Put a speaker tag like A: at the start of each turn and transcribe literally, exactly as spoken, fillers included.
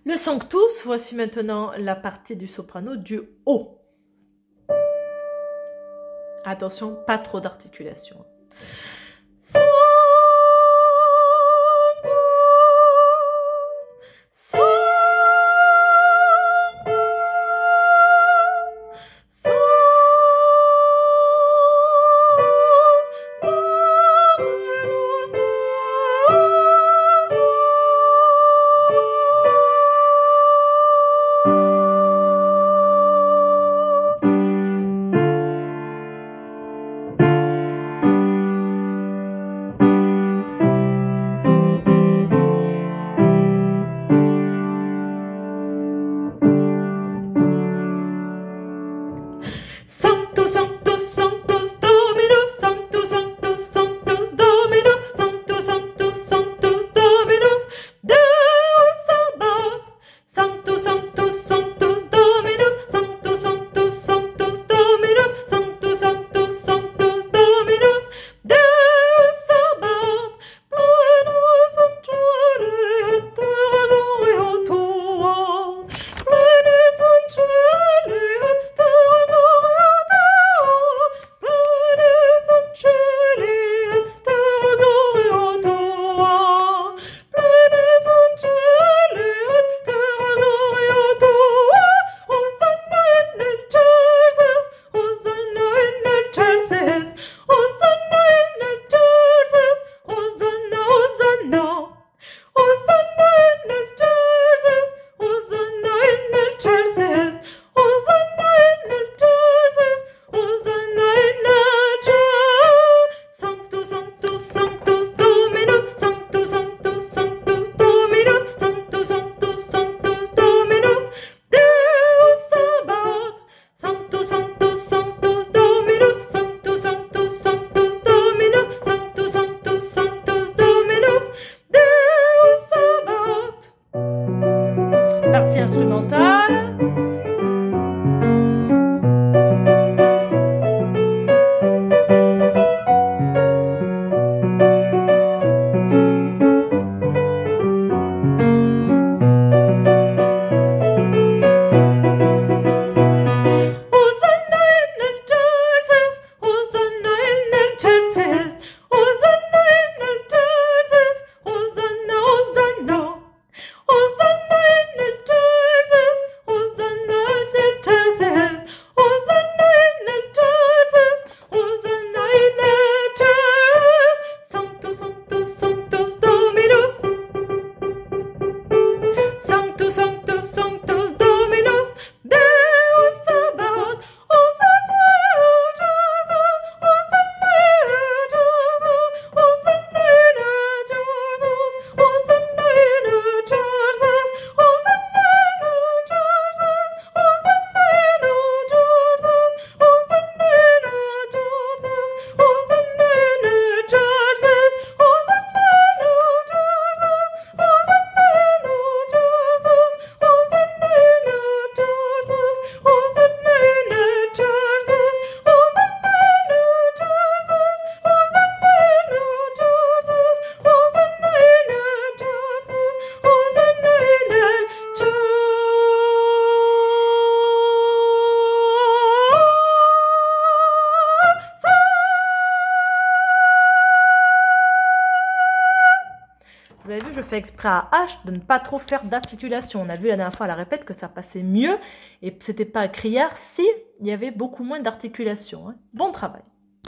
A: Le sanctus, voici maintenant la partie du soprano du haut. Attention, pas trop d'articulation. Sanctus, sanctus, sanctus, Sanctus, Sanctus, Sanctus, Dominus, Sanctus, Sanctus, Sanctus, Dominus, Sanctus, Sanctus, Sanctus, Dominus, Deus Sabaoth, Sanctus, Sanctus, Sanctus, Dominus, Sanctus, Sanctus, Sanctus, Dominus, Sanctus, Sanctus, Sanctus, Dominus, Deus Sabaoth, Plenus Angeli et terra gloria tua, Plenus Angeli et terra gloria tua, Plenus Angeli et terra gloria tua, Plenus Angeli et terra gloria tua, Hosanna in excelsis, Hosanna in excelsis, Hosanna in excelsis, Hosanna, Hosanna, Hosanna in excelsis, Hosanna in excelsis, Hosanna in excelsis, Hosanna in excelsis. Sanctus, Sanctus, Sanctus, Dominus, Sanctus, Sanctus, Sanctus, Dominus, Sanctus, Sanctus, Sanctus, Dominus, Deus Sabaoth, Sanctus, Sanctus, Sanctus, Dominus, Sanctus, Sanctus, Sanctus, Dominus, Sanctus, Sanctus, Sanctus, Dominus, Deus Sabaoth. Partie instrumentale. Hosanna in excelsis, Hosanna in excelsis, Hosanna in excelsis, Hosanna, Hosanna, Hosanna in excelsis, Hosanna in excelsis, Hosanna in excelsis, Hosanna in excelsis. Sanctus, Sanctus, Sanctus, Dominus, Sanctus, Sanctus, Sanctus, Dominus, Deus Sabaoth, Hosanna in excelsis, Hosanna in excelsis, Hosanna in excelsis, Hosanna in excelsis, Hosanna in excelsis, Hosanna in excelsis, Hosanna in excelsis, Hosanna in excelsis, Hosanna in excelsis, Hosanna in excelsis, Hosanna in excelsis, Hosanna in excelsis, Hosanna in excelsis, Hosanna in excelsis, Hosanna in excelsis, Hosanna in excelsis. Vous avez vu, je fais exprès à H de ne pas trop faire d'articulation. On a vu la dernière fois à la répète que ça passait mieux et c'était pas criard si il y avait beaucoup moins d'articulation. Hein. Bon travail.